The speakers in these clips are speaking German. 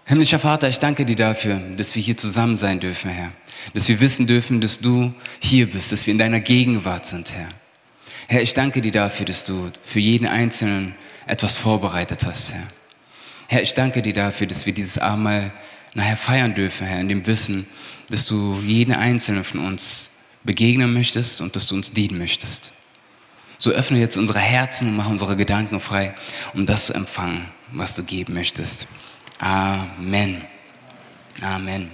Himmlischer Vater, ich danke dir dafür, dass wir hier zusammen sein dürfen, Herr. Dass wir wissen dürfen, dass du hier bist, dass wir in deiner Gegenwart sind, Herr. Herr, ich danke dir dafür, dass du für jeden Einzelnen etwas vorbereitet hast, Herr. Herr, ich danke dir dafür, dass wir dieses Abendmahl nachher feiern dürfen, Herr, in dem Wissen, dass du jeden Einzelnen von uns begegnen möchtest und dass du uns dienen möchtest. So öffne jetzt unsere Herzen und mach unsere Gedanken frei, um das zu empfangen, was du geben möchtest. Amen. Amen.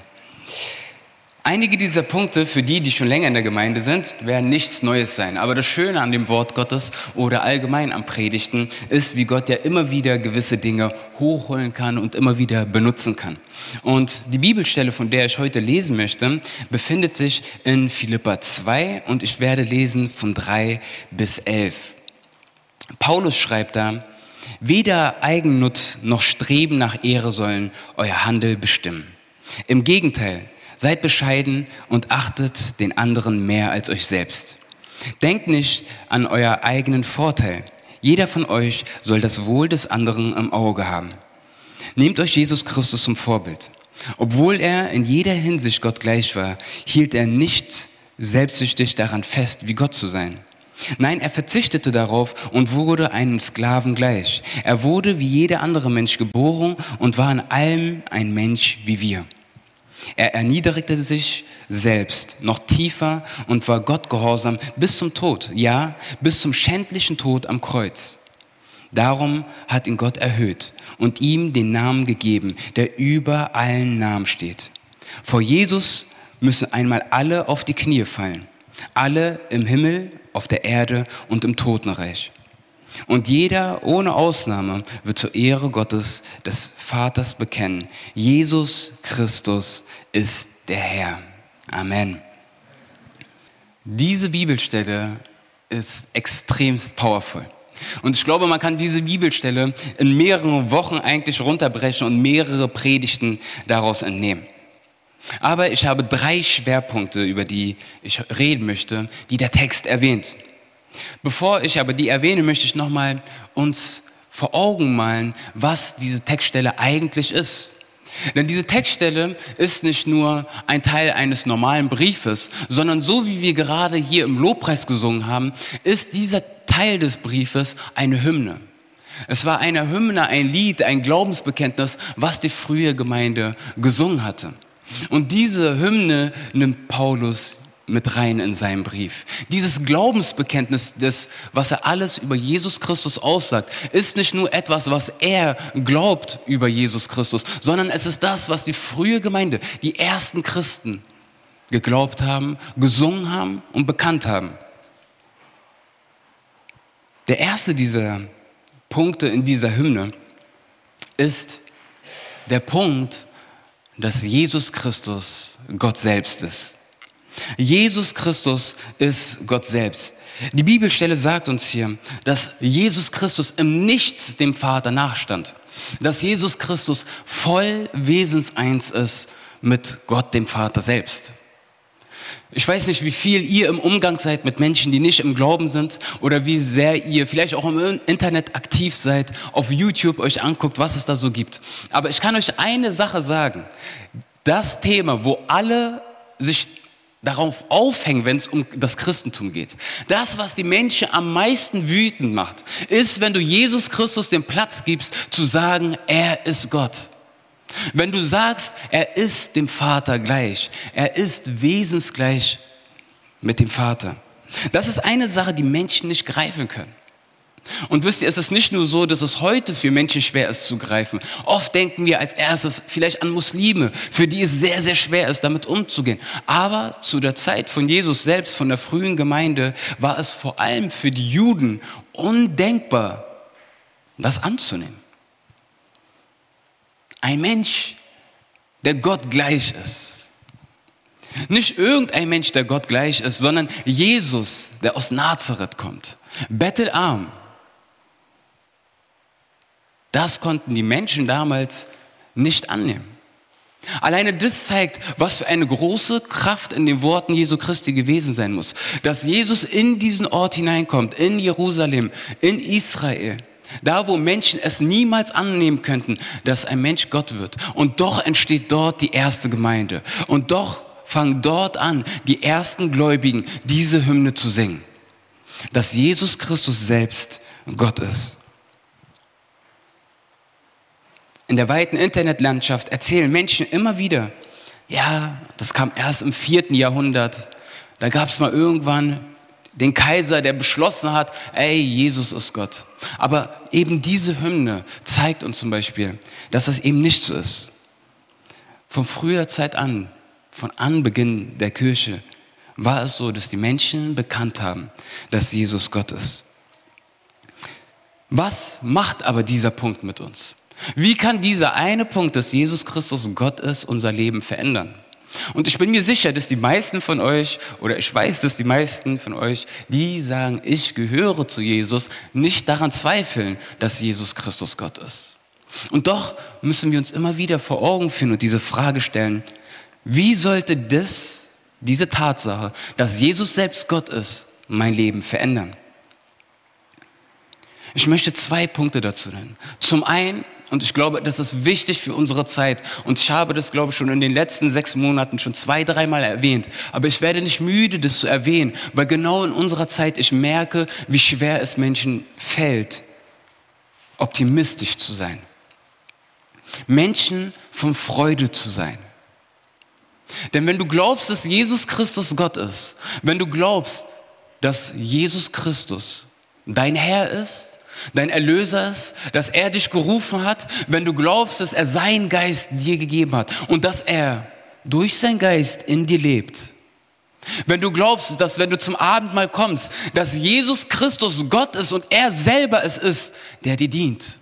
Einige dieser Punkte, für die schon länger in der Gemeinde sind, werden nichts Neues sein. Aber das Schöne an dem Wort Gottes oder allgemein am Predigten ist, wie Gott ja immer wieder gewisse Dinge hochholen kann und immer wieder benutzen kann. Und die Bibelstelle, von der ich heute lesen möchte, befindet sich in Philipper 2 und ich werde lesen von 3 bis 11. Paulus schreibt da: Weder Eigennutz noch Streben nach Ehre sollen euer Handel bestimmen. Im Gegenteil, seid bescheiden und achtet den anderen mehr als euch selbst. Denkt nicht an euer eigenen Vorteil. Jeder von euch soll das Wohl des anderen im Auge haben. Nehmt euch Jesus Christus zum Vorbild. Obwohl er in jeder Hinsicht Gott gleich war, hielt er nicht selbstsüchtig daran fest, wie Gott zu sein. Nein, er verzichtete darauf und wurde einem Sklaven gleich. Er wurde wie jeder andere Mensch geboren und war in allem ein Mensch wie wir. Er erniedrigte sich selbst noch tiefer und war Gott gehorsam bis zum Tod, ja, bis zum schändlichen Tod am Kreuz. Darum hat ihn Gott erhöht und ihm den Namen gegeben, der über allen Namen steht. Vor Jesus müssen einmal alle auf die Knie fallen, alle im Himmel, auf der Erde und im Totenreich. Und jeder ohne Ausnahme wird zur Ehre Gottes, des Vaters, bekennen: Jesus Christus ist der Herr. Amen. Diese Bibelstelle ist extremst powerful. Und ich glaube, man kann diese Bibelstelle in mehreren Wochen eigentlich runterbrechen und mehrere Predigten daraus entnehmen. Aber ich habe 3 Schwerpunkte, über die ich reden möchte, die der Text erwähnt. Bevor ich aber die erwähne, möchte ich nochmal uns vor Augen malen, was diese Textstelle eigentlich ist. Denn diese Textstelle ist nicht nur ein Teil eines normalen Briefes, sondern so wie wir gerade hier im Lobpreis gesungen haben, ist dieser Teil des Briefes eine Hymne. Es war eine Hymne, ein Lied, ein Glaubensbekenntnis, was die frühe Gemeinde gesungen hatte. Und diese Hymne nimmt Paulus mit rein in seinen Brief. Dieses Glaubensbekenntnis, was er alles über Jesus Christus aussagt, ist nicht nur etwas, was er glaubt über Jesus Christus, sondern es ist das, was die frühe Gemeinde, die ersten Christen geglaubt haben, gesungen haben und bekannt haben. Der erste dieser Punkte in dieser Hymne ist der Punkt, dass Jesus Christus Gott selbst ist. Jesus Christus ist Gott selbst. Die Bibelstelle sagt uns hier, dass Jesus Christus im Nichts dem Vater nachstand. Dass Jesus Christus voll wesenseins ist mit Gott, dem Vater selbst. Ich weiß nicht, wie viel ihr im Umgang seid mit Menschen, die nicht im Glauben sind, oder wie sehr ihr vielleicht auch im Internet aktiv seid, auf YouTube euch anguckt, was es da so gibt. Aber ich kann euch eine Sache sagen: Das Thema, wo alle sich darauf aufhängen, wenn es um das Christentum geht. Das, was die Menschen am meisten wütend macht, ist, wenn du Jesus Christus den Platz gibst, zu sagen, er ist Gott. Wenn du sagst, er ist dem Vater gleich, er ist wesensgleich mit dem Vater. Das ist eine Sache, die Menschen nicht greifen können. Und wisst ihr, es ist nicht nur so, dass es heute für Menschen schwer ist zu greifen. Oft denken wir als erstes vielleicht an Muslime, für die es sehr, sehr schwer ist, damit umzugehen. Aber zu der Zeit von Jesus selbst, von der frühen Gemeinde, war es vor allem für die Juden undenkbar, das anzunehmen. Ein Mensch, der Gott gleich ist. Nicht irgendein Mensch, der Gott gleich ist, sondern Jesus, der aus Nazareth kommt. Bettelarm. Das konnten die Menschen damals nicht annehmen. Alleine das zeigt, was für eine große Kraft in den Worten Jesu Christi gewesen sein muss. Dass Jesus in diesen Ort hineinkommt, in Jerusalem, in Israel, Da, wo Menschen es niemals annehmen könnten, dass ein Mensch Gott wird. Und doch entsteht dort die erste Gemeinde. Und doch fangen dort an, die ersten Gläubigen diese Hymne zu singen. Dass Jesus Christus selbst Gott ist. In der weiten Internetlandschaft erzählen Menschen immer wieder, ja, das kam erst im 4. Jahrhundert. Da gab es mal irgendwann den Kaiser, der beschlossen hat, ey, Jesus ist Gott. Aber eben diese Hymne zeigt uns zum Beispiel, dass das eben nicht so ist. Von früher Zeit an, von Anbeginn der Kirche, war es so, dass die Menschen bekannt haben, dass Jesus Gott ist. Was macht aber dieser Punkt mit uns? Wie kann dieser eine Punkt, dass Jesus Christus Gott ist, unser Leben verändern? Und ich bin mir sicher, dass die meisten von euch, oder ich weiß, dass die meisten von euch, die sagen, ich gehöre zu Jesus, nicht daran zweifeln, dass Jesus Christus Gott ist. Und doch müssen wir uns immer wieder vor Augen führen und diese Frage stellen, wie sollte diese Tatsache, dass Jesus selbst Gott ist, mein Leben verändern? Ich möchte 2 Punkte dazu nennen. Zum einen, und ich glaube, das ist wichtig für unsere Zeit. Und ich habe das, glaube ich, schon in den letzten 6 Monaten schon 2-3 Mal erwähnt. Aber ich werde nicht müde, das zu erwähnen, weil genau in unserer Zeit ich merke, wie schwer es Menschen fällt, optimistisch zu sein. Menschen von Freude zu sein. Denn wenn du glaubst, dass Jesus Christus Gott ist, wenn du glaubst, dass Jesus Christus dein Herr ist, dein Erlöser ist, dass er dich gerufen hat, wenn du glaubst, dass er seinen Geist dir gegeben hat und dass er durch seinen Geist in dir lebt. Wenn du glaubst, dass wenn du zum Abendmahl kommst, dass Jesus Christus Gott ist und er selber es ist, der dir dient.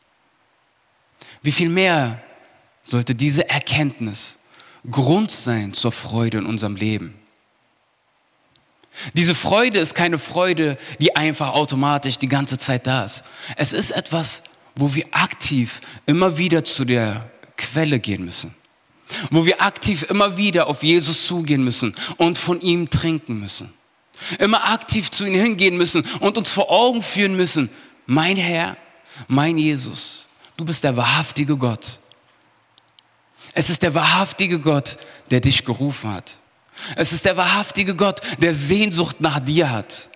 Wie viel mehr sollte diese Erkenntnis Grund sein zur Freude in unserem Leben? Diese Freude ist keine Freude, die einfach automatisch die ganze Zeit da ist. Es ist etwas, wo wir aktiv immer wieder zu der Quelle gehen müssen. Wo wir aktiv immer wieder auf Jesus zugehen müssen und von ihm trinken müssen. Immer aktiv zu ihm hingehen müssen und uns vor Augen führen müssen, mein Herr, mein Jesus, du bist der wahrhaftige Gott. Es ist der wahrhaftige Gott, der dich gerufen hat. Es ist der wahrhaftige Gott, der Sehnsucht nach dir hat.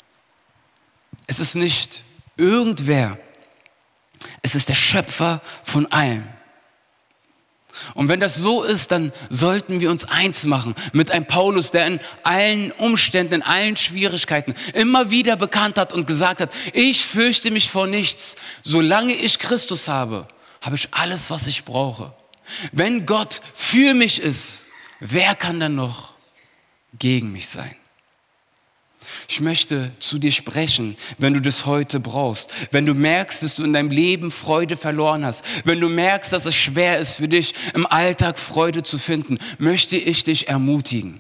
Es ist nicht irgendwer. Es ist der Schöpfer von allem. Und wenn das so ist, dann sollten wir uns eins machen mit einem Paulus, der in allen Umständen, in allen Schwierigkeiten immer wieder bekannt hat und gesagt hat, ich fürchte mich vor nichts. Solange ich Christus habe, habe ich alles, was ich brauche. Wenn Gott für mich ist, wer kann dann noch gegen mich sein? Ich möchte zu dir sprechen, wenn du das heute brauchst. Wenn du merkst, dass du in deinem Leben Freude verloren hast. Wenn du merkst, dass es schwer ist für dich, im Alltag Freude zu finden, möchte ich dich ermutigen.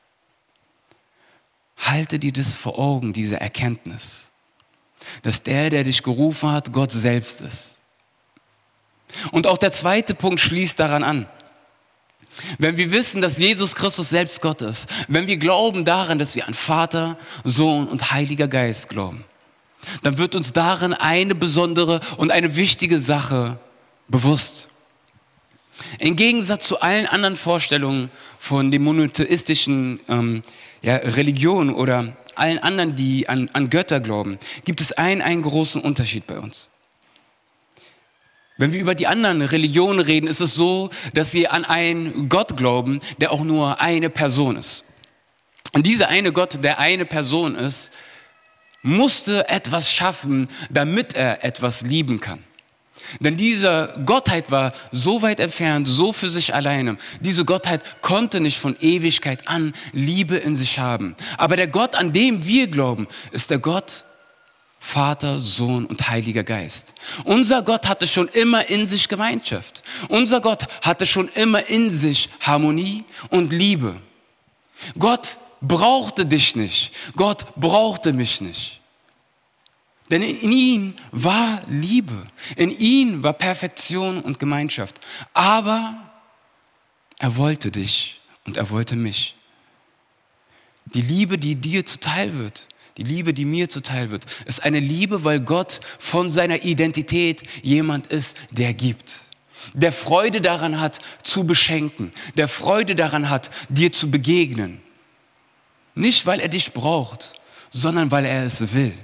Halte dir das vor Augen, diese Erkenntnis, dass der dich gerufen hat, Gott selbst ist. Und auch der zweite Punkt schließt daran an. Wenn wir wissen, dass Jesus Christus selbst Gott ist, wenn wir glauben daran, dass wir an Vater, Sohn und Heiliger Geist glauben, dann wird uns darin eine besondere und eine wichtige Sache bewusst. Im Gegensatz zu allen anderen Vorstellungen von den monotheistischen Religionen oder allen anderen, die an Götter glauben, gibt es einen großen Unterschied bei uns. Wenn wir über die anderen Religionen reden, ist es so, dass sie an einen Gott glauben, der auch nur eine Person ist. Und dieser eine Gott, der eine Person ist, musste etwas schaffen, damit er etwas lieben kann. Denn diese Gottheit war so weit entfernt, so für sich alleine. Diese Gottheit konnte nicht von Ewigkeit an Liebe in sich haben. Aber der Gott, an dem wir glauben, ist der Gott, Vater, Sohn und Heiliger Geist. Unser Gott hatte schon immer in sich Gemeinschaft. Unser Gott hatte schon immer in sich Harmonie und Liebe. Gott brauchte dich nicht. Gott brauchte mich nicht. Denn in ihm war Liebe. In ihm war Perfektion und Gemeinschaft. Aber er wollte dich und er wollte mich. Die Liebe, die dir zuteil wird, Die Liebe, die mir zuteil wird, ist eine Liebe, weil Gott von seiner Identität jemand ist, der gibt. Der Freude daran hat, zu beschenken. Der Freude daran hat, dir zu begegnen. Nicht, weil er dich braucht, sondern weil er es will.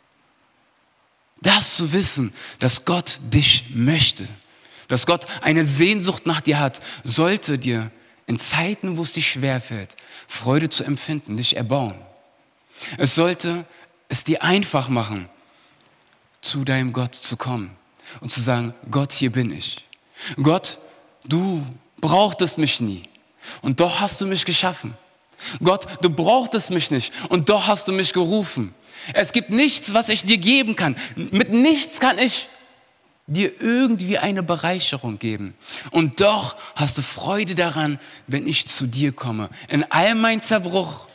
Das zu wissen, dass Gott dich möchte, dass Gott eine Sehnsucht nach dir hat, sollte dir in Zeiten, wo es dir schwerfällt, Freude zu empfinden, dich erbauen. Es sollte es dir einfach machen, zu deinem Gott zu kommen und zu sagen, Gott, hier bin ich. Gott, du brauchtest mich nie und doch hast du mich geschaffen. Gott, du brauchtest mich nicht und doch hast du mich gerufen. Es gibt nichts, was ich dir geben kann. Mit nichts kann ich dir irgendwie eine Bereicherung geben. Und doch hast du Freude daran, wenn ich zu dir komme. In all mein Zerbruch,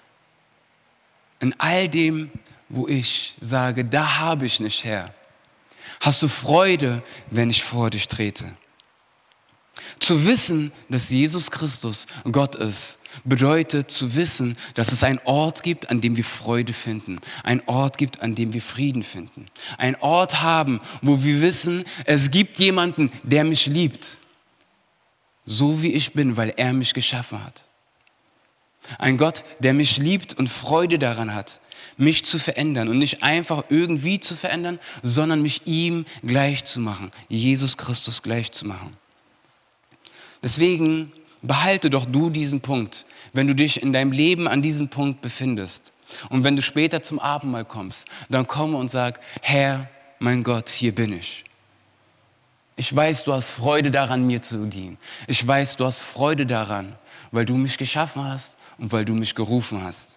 in all dem, wo ich sage, da habe ich nicht Herr, hast du Freude, wenn ich vor dich trete. Zu wissen, dass Jesus Christus Gott ist, bedeutet zu wissen, dass es einen Ort gibt, an dem wir Freude finden. Einen Ort gibt, an dem wir Frieden finden. Einen Ort haben, wo wir wissen, es gibt jemanden, der mich liebt. So wie ich bin, weil er mich geschaffen hat. Ein Gott, der mich liebt und Freude daran hat, mich zu verändern und nicht einfach irgendwie zu verändern, sondern mich ihm gleich zu machen, Jesus Christus gleich zu machen. Deswegen behalte doch du diesen Punkt, wenn du dich in deinem Leben an diesem Punkt befindest. Und wenn du später zum Abendmahl kommst, dann komm und sag, Herr, mein Gott, hier bin ich. Ich weiß, du hast Freude daran, mir zu dienen. Ich weiß, du hast Freude daran, weil du mich geschaffen hast und weil du mich gerufen hast.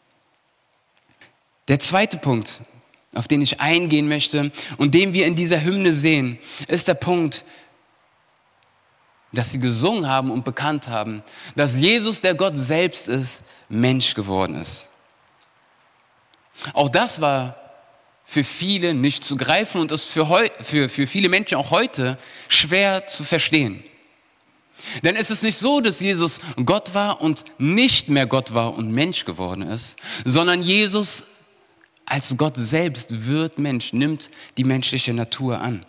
Der zweite Punkt, auf den ich eingehen möchte und den wir in dieser Hymne sehen, ist der Punkt, dass sie gesungen haben und bekannt haben, dass Jesus, der Gott selbst ist, Mensch geworden ist. Auch das war für viele nicht zu greifen und ist für viele Menschen auch heute schwer zu verstehen. Denn es ist nicht so, dass Jesus Gott war und nicht mehr Gott war und Mensch geworden ist, sondern Jesus als Gott selbst wird Mensch, nimmt die menschliche Natur an.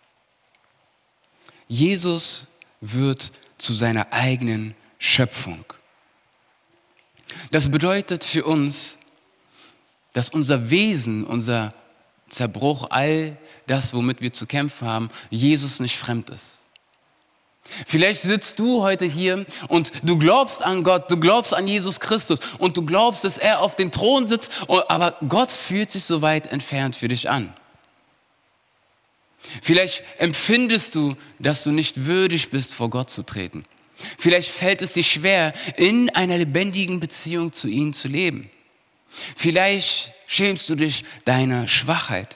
Jesus wird zu seiner eigenen Schöpfung. Das bedeutet für uns, dass unser Wesen, unser Zerbruch, all das, womit wir zu kämpfen haben, Jesus nicht fremd ist. Vielleicht sitzt du heute hier und du glaubst an Gott, du glaubst an Jesus Christus und du glaubst, dass er auf dem Thron sitzt, aber Gott fühlt sich so weit entfernt für dich an. Vielleicht empfindest du, dass du nicht würdig bist, vor Gott zu treten. Vielleicht fällt es dir schwer, in einer lebendigen Beziehung zu ihm zu leben. Vielleicht schämst du dich deiner Schwachheit.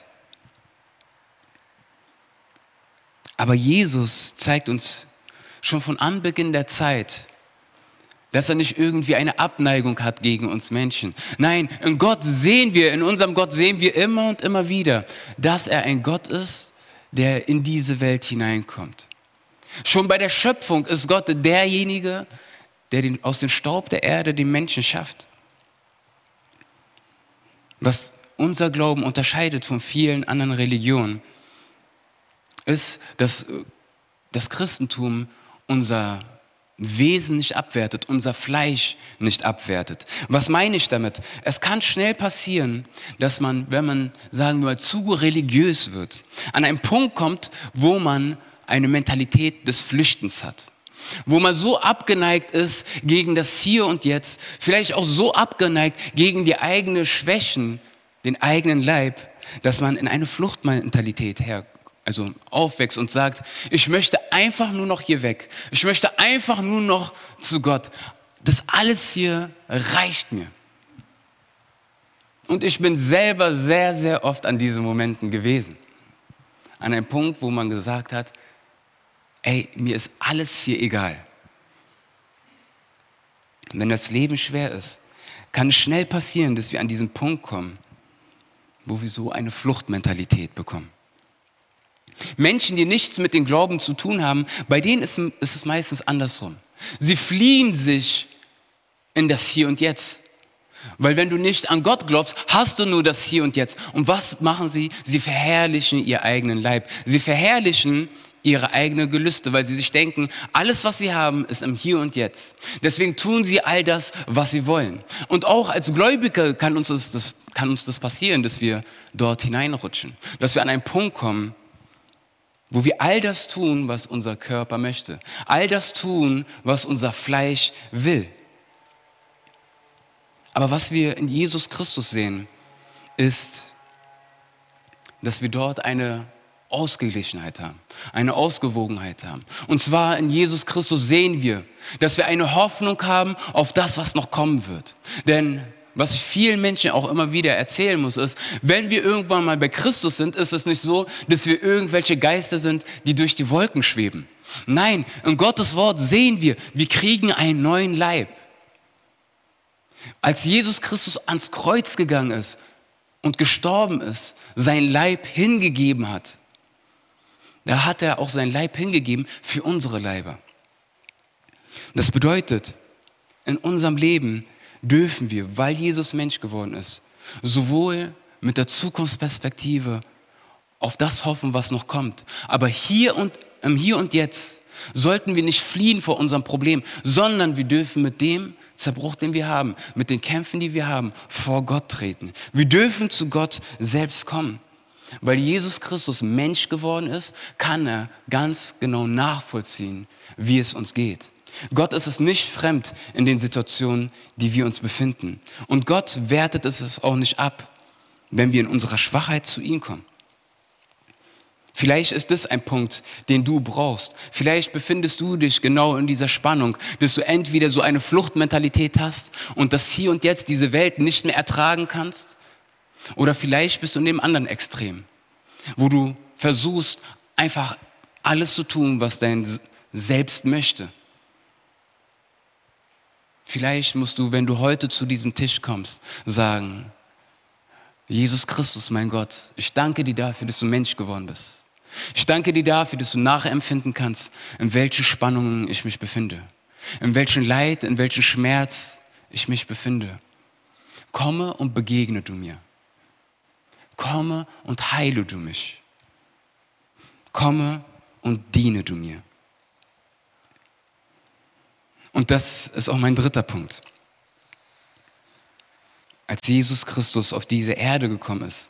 Aber Jesus zeigt uns schon von Anbeginn der Zeit, dass er nicht irgendwie eine Abneigung hat gegen uns Menschen. Nein, in unserem Gott sehen wir immer und immer wieder, dass er ein Gott ist, der in diese Welt hineinkommt. Schon bei der Schöpfung ist Gott derjenige, der aus dem Staub der Erde den Menschen schafft. Was unser Glauben unterscheidet von vielen anderen Religionen, ist, dass das Christentum unser Wesen nicht abwertet, unser Fleisch nicht abwertet. Was meine ich damit? Es kann schnell passieren, dass man, wenn man, sagen wir mal, zu religiös wird, an einen Punkt kommt, wo man eine Mentalität des Flüchtens hat. Wo man so abgeneigt ist gegen das Hier und Jetzt, vielleicht auch so abgeneigt gegen die eigenen Schwächen, den eigenen Leib, dass man in eine Fluchtmentalität aufwächst und sagt, ich möchte einfach nur noch hier weg. Ich möchte einfach nur noch zu Gott. Das alles hier reicht mir. Und ich bin selber sehr, sehr oft an diesen Momenten gewesen. An einem Punkt, wo man gesagt hat, mir ist alles hier egal. Wenn das Leben schwer ist, kann es schnell passieren, dass wir an diesen Punkt kommen, wo wir so eine Fluchtmentalität bekommen. Menschen, die nichts mit dem Glauben zu tun haben, bei denen ist es meistens andersrum. Sie fliehen sich in das Hier und Jetzt. Weil wenn du nicht an Gott glaubst, hast du nur das Hier und Jetzt. Und was machen sie? Sie verherrlichen ihren eigenen Leib. Sie verherrlichen ihre eigenen Gelüste, weil sie sich denken, alles, was sie haben, ist im Hier und Jetzt. Deswegen tun sie all das, was sie wollen. Und auch als Gläubige kann uns das passieren, dass wir dort hineinrutschen. Dass wir an einen Punkt kommen, wo wir all das tun, was unser Körper möchte. All das tun, was unser Fleisch will. Aber was wir in Jesus Christus sehen, ist, dass wir dort eine Ausgeglichenheit haben, eine Ausgewogenheit haben. Und zwar in Jesus Christus sehen wir, dass wir eine Hoffnung haben auf das, was noch kommen wird. Denn was ich vielen Menschen auch immer wieder erzählen muss, ist, wenn wir irgendwann mal bei Christus sind, ist es nicht so, dass wir irgendwelche Geister sind, die durch die Wolken schweben. Nein, in Gottes Wort sehen wir kriegen einen neuen Leib. Als Jesus Christus ans Kreuz gegangen ist und gestorben ist, sein Leib hingegeben hat, da hat er auch sein Leib hingegeben für unsere Leiber. Das bedeutet, in unserem Leben dürfen wir, weil Jesus Mensch geworden ist, sowohl mit der Zukunftsperspektive auf das hoffen, was noch kommt, aber im Hier und Jetzt sollten wir nicht fliehen vor unserem Problem, sondern wir dürfen mit dem Zerbruch, den wir haben, mit den Kämpfen, die wir haben, vor Gott treten. Wir dürfen zu Gott selbst kommen. Weil Jesus Christus Mensch geworden ist, kann er ganz genau nachvollziehen, wie es uns geht. Gott ist es nicht fremd in den Situationen, die wir uns befinden. Und Gott wertet es auch nicht ab, wenn wir in unserer Schwachheit zu ihm kommen. Vielleicht ist das ein Punkt, den du brauchst. Vielleicht befindest du dich genau in dieser Spannung, dass du entweder so eine Fluchtmentalität hast und das Hier und Jetzt, diese Welt nicht mehr ertragen kannst. Oder vielleicht bist du in dem anderen Extrem, wo du versuchst, einfach alles zu tun, was dein Selbst möchte. Vielleicht musst du, wenn du heute zu diesem Tisch kommst, sagen, Jesus Christus, mein Gott, ich danke dir dafür, dass du Mensch geworden bist. Ich danke dir dafür, dass du nachempfinden kannst, in welchen Spannungen ich mich befinde, in welchem Leid, in welchem Schmerz ich mich befinde. Komme und begegne du mir. Komme und heile du mich. Komme und diene du mir. Und das ist auch mein dritter Punkt. Als Jesus Christus auf diese Erde gekommen ist,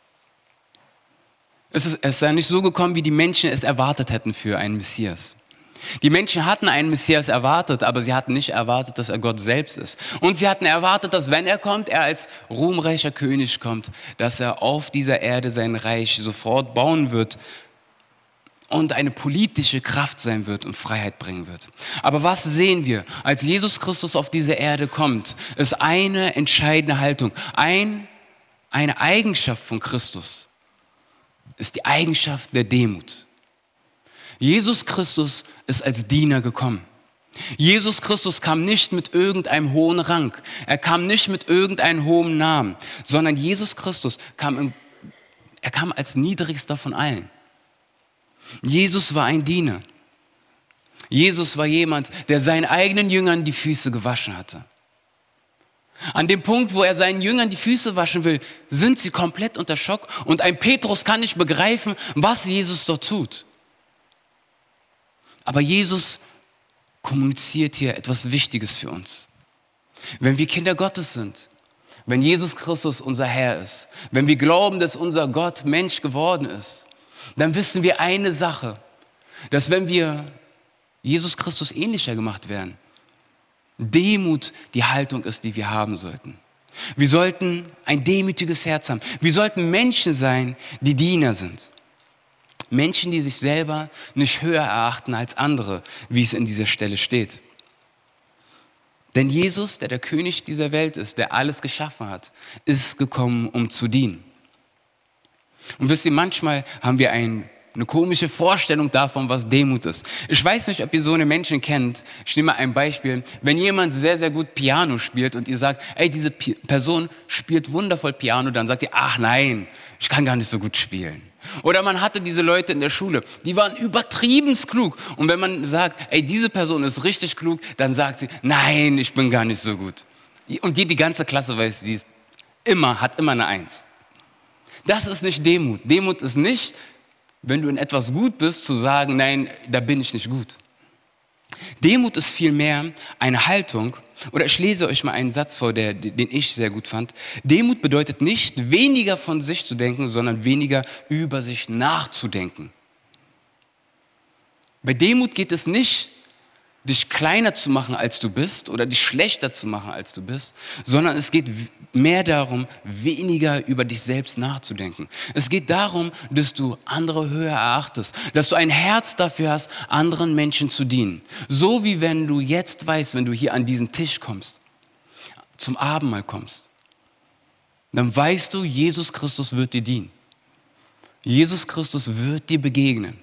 es ist ja nicht so gekommen, wie die Menschen es erwartet hätten für einen Messias. Die Menschen hatten einen Messias erwartet, aber sie hatten nicht erwartet, dass er Gott selbst ist. Und sie hatten erwartet, dass wenn er kommt, er als ruhmreicher König kommt, dass er auf dieser Erde sein Reich sofort bauen wird und eine politische Kraft sein wird und Freiheit bringen wird. Aber was sehen wir? Als Jesus Christus auf diese Erde kommt, ist eine entscheidende Haltung, eine Eigenschaft von Christus. Ist die Eigenschaft der Demut. Jesus Christus ist als Diener gekommen. Jesus Christus kam nicht mit irgendeinem hohen Rang. Er kam nicht mit irgendeinem hohen Namen, sondern Jesus Christus kam als niedrigster von allen. Jesus war ein Diener. Jesus war jemand, der seinen eigenen Jüngern die Füße gewaschen hatte. An dem Punkt, wo er seinen Jüngern die Füße waschen will, sind sie komplett unter Schock und ein Petrus kann nicht begreifen, was Jesus dort tut. Aber Jesus kommuniziert hier etwas Wichtiges für uns. Wenn wir Kinder Gottes sind, wenn Jesus Christus unser Herr ist, wenn wir glauben, dass unser Gott Mensch geworden ist, dann wissen wir eine Sache, dass wenn wir Jesus Christus ähnlicher gemacht werden, Demut die Haltung ist, die wir haben sollten. Wir sollten ein demütiges Herz haben. Wir sollten Menschen sein, die Diener sind. Menschen, die sich selber nicht höher erachten als andere, wie es in dieser Stelle steht. Denn Jesus, der König dieser Welt ist, der alles geschaffen hat, ist gekommen, um zu dienen. Und wisst ihr, manchmal haben wir eine komische Vorstellung davon, was Demut ist. Ich weiß nicht, ob ihr so eine Menschen kennt. Ich nehme mal ein Beispiel. Wenn jemand sehr, sehr gut Piano spielt und ihr sagt, ey, diese Person spielt wundervoll Piano, dann sagt ihr, ach nein, ich kann gar nicht so gut spielen. Oder man hatte diese Leute in der Schule, die waren übertrieben klug. Und wenn man sagt, ey, diese Person ist richtig klug, dann sagt sie, nein, ich bin gar nicht so gut. Und die ganze Klasse weiß, hat immer eine Eins. Das ist nicht Demut. Demut ist nicht, wenn du in etwas gut bist, zu sagen, nein, da bin ich nicht gut. Demut ist vielmehr eine Haltung, oder ich lese euch mal einen Satz vor, den ich sehr gut fand. Demut bedeutet nicht, weniger von sich zu denken, sondern weniger über sich nachzudenken. Bei Demut geht es nicht, dich kleiner zu machen, als du bist, oder dich schlechter zu machen, als du bist, sondern es geht mehr darum, weniger über dich selbst nachzudenken. Es geht darum, dass du andere höher erachtest, dass du ein Herz dafür hast, anderen Menschen zu dienen. So wie wenn du jetzt weißt, wenn du hier an diesen Tisch kommst, zum Abendmahl kommst, dann weißt du, Jesus Christus wird dir dienen. Jesus Christus wird dir begegnen.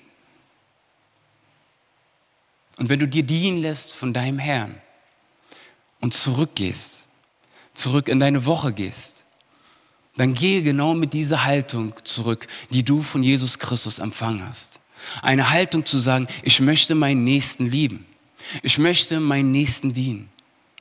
Und wenn du dir dienen lässt von deinem Herrn und zurückgehst, zurück in deine Woche gehst, dann gehe genau mit dieser Haltung zurück, die du von Jesus Christus empfangen hast. Eine Haltung zu sagen, ich möchte meinen Nächsten lieben. Ich möchte meinen Nächsten dienen.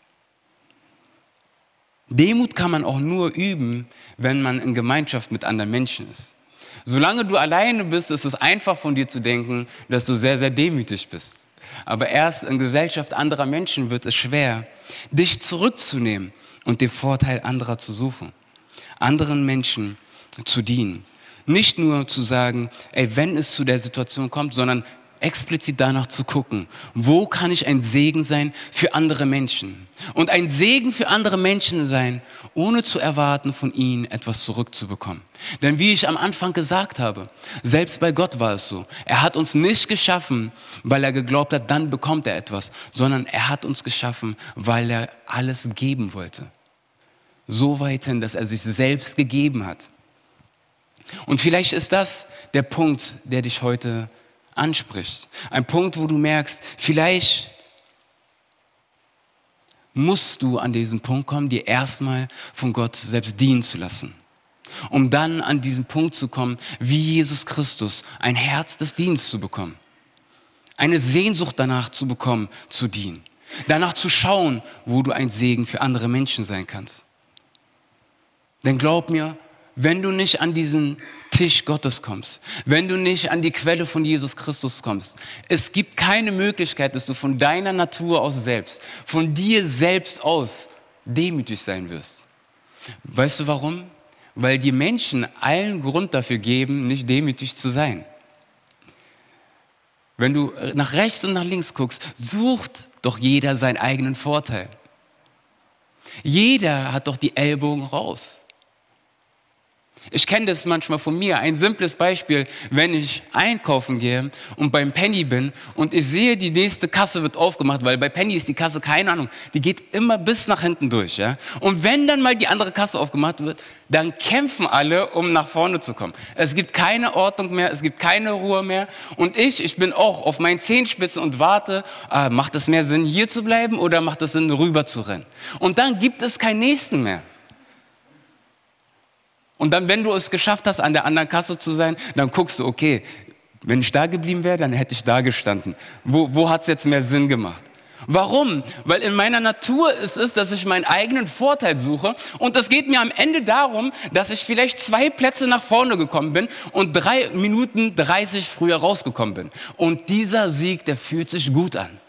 Demut kann man auch nur üben, wenn man in Gemeinschaft mit anderen Menschen ist. Solange du alleine bist, ist es einfach von dir zu denken, dass du sehr, sehr demütig bist. Aber erst in Gesellschaft anderer Menschen wird es schwer, dich zurückzunehmen und den Vorteil anderer zu suchen, anderen Menschen zu dienen. Nicht nur zu sagen, wenn es zu der Situation kommt, sondern explizit danach zu gucken, wo kann ich ein Segen sein für andere Menschen? Und ein Segen für andere Menschen sein, ohne zu erwarten, von ihnen etwas zurückzubekommen. Denn wie ich am Anfang gesagt habe, selbst bei Gott war es so. Er hat uns nicht geschaffen, weil er geglaubt hat, dann bekommt er etwas, sondern er hat uns geschaffen, weil er alles geben wollte. So weit hin, dass er sich selbst gegeben hat. Und vielleicht ist das der Punkt, der dich heute anspricht. Ein Punkt, wo du merkst, vielleicht musst du an diesen Punkt kommen, dir erstmal von Gott selbst dienen zu lassen. Um dann an diesen Punkt zu kommen, wie Jesus Christus, ein Herz des Dienstes zu bekommen. Eine Sehnsucht danach zu bekommen, zu dienen. Danach zu schauen, wo du ein Segen für andere Menschen sein kannst. Denn glaub mir, wenn du nicht an diesen Tisch Gottes kommst, wenn du nicht an die Quelle von Jesus Christus kommst, es gibt keine Möglichkeit, dass du von deiner Natur aus selbst, von dir selbst aus demütig sein wirst. Weißt du warum? Weil die Menschen allen Grund dafür geben, nicht demütig zu sein. Wenn du nach rechts und nach links guckst, sucht doch jeder seinen eigenen Vorteil. Jeder hat doch die Ellbogen raus. Ich kenne das manchmal von mir. Ein simples Beispiel, wenn ich einkaufen gehe und beim Penny bin und ich sehe, die nächste Kasse wird aufgemacht, weil bei Penny ist die Kasse, keine Ahnung, die geht immer bis nach hinten durch. Ja? Und wenn dann mal die andere Kasse aufgemacht wird, dann kämpfen alle, um nach vorne zu kommen. Es gibt keine Ordnung mehr, es gibt keine Ruhe mehr. Und ich bin auch auf meinen Zehenspitzen und warte, macht es mehr Sinn, hier zu bleiben oder macht es Sinn, rüber zu rennen? Und dann gibt es keinen Nächsten mehr. Und dann, wenn du es geschafft hast, an der anderen Kasse zu sein, dann guckst du, okay, wenn ich da geblieben wäre, dann hätte ich da gestanden. Wo hat es jetzt mehr Sinn gemacht? Warum? Weil in meiner Natur ist es, dass ich meinen eigenen Vorteil suche und es geht mir am Ende darum, dass ich vielleicht 2 Plätze nach vorne gekommen bin und 3 Minuten 30 früher rausgekommen bin. Und dieser Sieg, der fühlt sich gut an.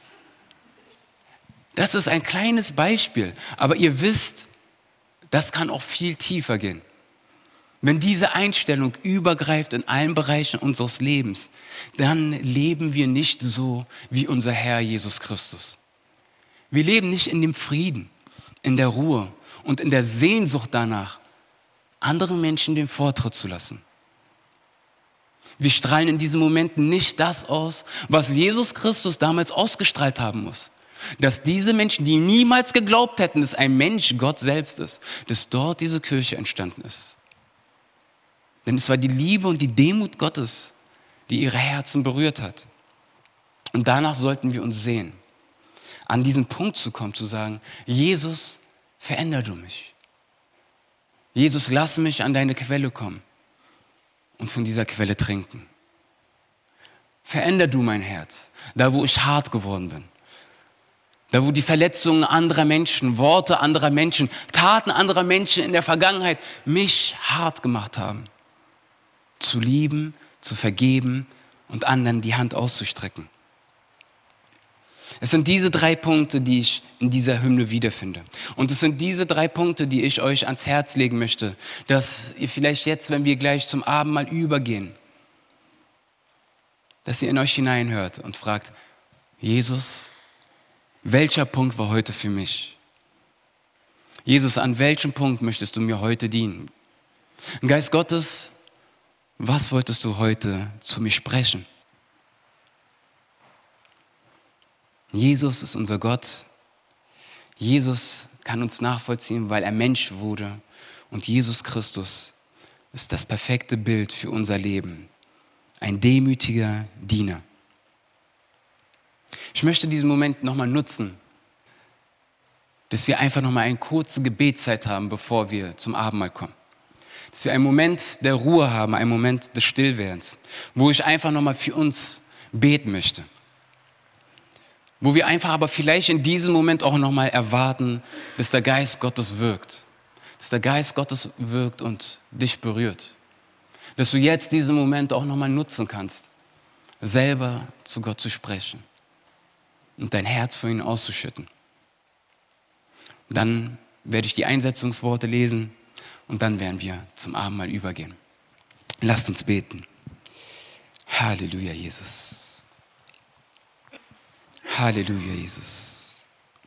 Das ist ein kleines Beispiel, aber ihr wisst, das kann auch viel tiefer gehen. Wenn diese Einstellung übergreift in allen Bereichen unseres Lebens, dann leben wir nicht so wie unser Herr Jesus Christus. Wir leben nicht in dem Frieden, in der Ruhe und in der Sehnsucht danach, anderen Menschen den Vortritt zu lassen. Wir strahlen in diesen Momenten nicht das aus, was Jesus Christus damals ausgestrahlt haben muss. Dass diese Menschen, die niemals geglaubt hätten, dass ein Mensch Gott selbst ist, dass dort diese Kirche entstanden ist. Denn es war die Liebe und die Demut Gottes, die ihre Herzen berührt hat. Und danach sollten wir uns sehen, an diesen Punkt zu kommen, zu sagen, Jesus, veränder du mich. Jesus, lass mich an deine Quelle kommen und von dieser Quelle trinken. Veränder du mein Herz, da wo ich hart geworden bin. Da, wo die Verletzungen anderer Menschen, Worte anderer Menschen, Taten anderer Menschen in der Vergangenheit mich hart gemacht haben. Zu lieben, zu vergeben und anderen die Hand auszustrecken. Es sind diese 3 Punkte, die ich in dieser Hymne wiederfinde. Und es sind diese 3 Punkte, die ich euch ans Herz legen möchte, dass ihr vielleicht jetzt, wenn wir gleich zum Abendmahl übergehen, dass ihr in euch hineinhört und fragt, Jesus, welcher Punkt war heute für mich? Jesus, an welchem Punkt möchtest du mir heute dienen? Geist Gottes, was wolltest du heute zu mir sprechen? Jesus ist unser Gott. Jesus kann uns nachvollziehen, weil er Mensch wurde. Und Jesus Christus ist das perfekte Bild für unser Leben. Ein demütiger Diener. Ich möchte diesen Moment nochmal nutzen, dass wir einfach nochmal eine kurze Gebetszeit haben, bevor wir zum Abendmahl kommen. Dass wir einen Moment der Ruhe haben, einen Moment des Stillwerdens, wo ich einfach nochmal für uns beten möchte. Wo wir einfach aber vielleicht in diesem Moment auch nochmal erwarten, dass der Geist Gottes wirkt. Dass der Geist Gottes wirkt und dich berührt. Dass du jetzt diesen Moment auch nochmal nutzen kannst, selber zu Gott zu sprechen und dein Herz für ihn auszuschütten. Dann werde ich die Einsetzungsworte lesen und dann werden wir zum Abendmahl übergehen. Lasst uns beten. Halleluja, Jesus. Halleluja, Jesus.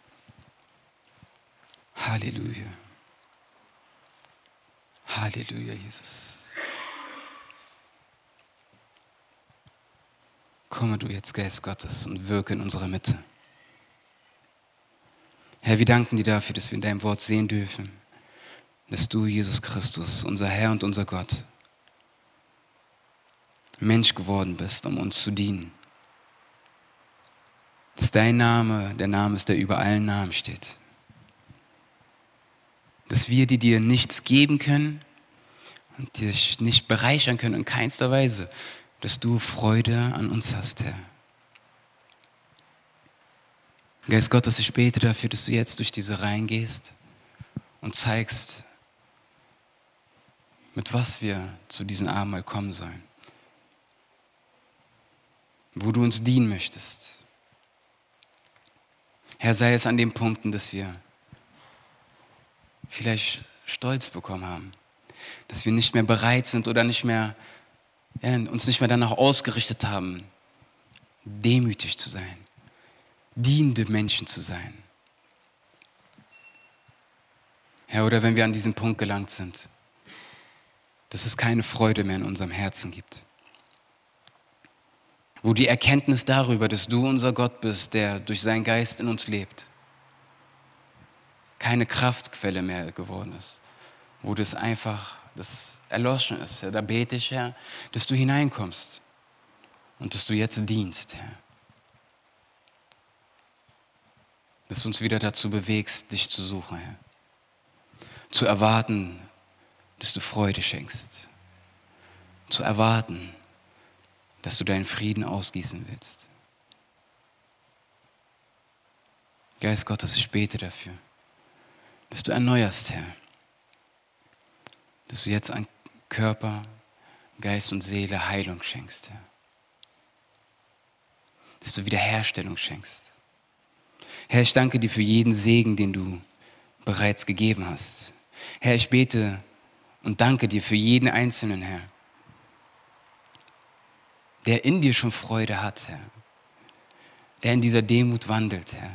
Halleluja. Halleluja, Jesus. Komme du jetzt, Geist Gottes, und wirke in unserer Mitte. Herr, wir danken dir dafür, dass wir in deinem Wort sehen dürfen, dass du, Jesus Christus, unser Herr und unser Gott, Mensch geworden bist, um uns zu dienen. Dass dein Name der Name ist, der über allen Namen steht. Dass wir, die dir nichts geben können und dich nicht bereichern können in keinster Weise, dass du Freude an uns hast, Herr. Geist Gottes, ich bete dafür, dass du jetzt durch diese Reihen gehst und zeigst, mit was wir zu diesem Abendmahl kommen sollen. Wo du uns dienen möchtest. Herr, sei es an den Punkten, dass wir vielleicht Stolz bekommen haben, dass wir nicht mehr bereit sind oder nicht mehr, uns nicht mehr danach ausgerichtet haben, demütig zu sein, dienende Menschen zu sein. Herr, oder wenn wir an diesen Punkt gelangt sind, dass es keine Freude mehr in unserem Herzen gibt. Wo die Erkenntnis darüber, dass du unser Gott bist, der durch seinen Geist in uns lebt, keine Kraftquelle mehr geworden ist. Wo das einfach, das erloschen ist. Herr, da bete ich, Herr, dass du hineinkommst und dass du jetzt dienst, Herr. Dass du uns wieder dazu bewegst, dich zu suchen, Herr. Zu erwarten, dass du Freude schenkst. Zu erwarten, dass du deinen Frieden ausgießen willst. Geist Gottes, ich bete dafür, dass du erneuerst, Herr. Dass du jetzt an Körper, Geist und Seele Heilung schenkst, Herr. Dass du Wiederherstellung schenkst. Herr, ich danke dir für jeden Segen, den du bereits gegeben hast. Herr, ich bete und danke dir für jeden Einzelnen, Herr, der in dir schon Freude hat, Herr. Der in dieser Demut wandelt, Herr.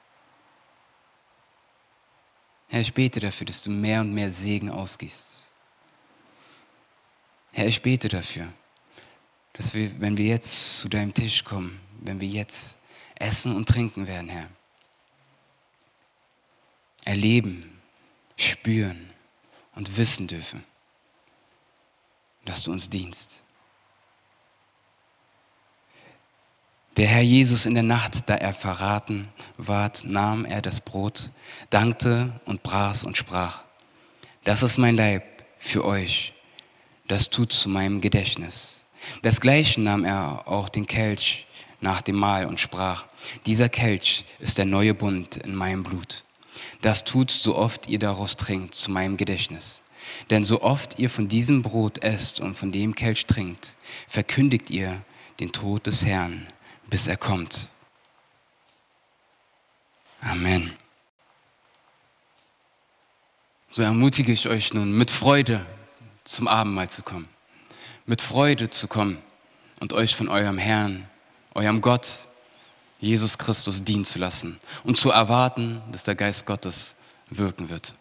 Herr, ich bete dafür, dass du mehr und mehr Segen ausgießt. Herr, ich bete dafür, dass wir, wenn wir jetzt zu deinem Tisch kommen, wenn wir jetzt essen und trinken werden, Herr, erleben, spüren und wissen dürfen, dass du uns dienst. Der Herr Jesus in der Nacht, da er verraten ward, nahm er das Brot, dankte und brach und sprach: Das ist mein Leib für euch, das tut zu meinem Gedächtnis. Desgleichen nahm er auch den Kelch nach dem Mahl und sprach: Dieser Kelch ist der neue Bund in meinem Blut. Das tut, so oft ihr daraus trinkt, zu meinem Gedächtnis. Denn so oft ihr von diesem Brot esst und von dem Kelch trinkt, verkündigt ihr den Tod des Herrn, bis er kommt. Amen. So ermutige ich euch nun, mit Freude zum Abendmahl zu kommen. Mit Freude zu kommen und euch von eurem Herrn, eurem Gott, Jesus Christus dienen zu lassen und zu erwarten, dass der Geist Gottes wirken wird.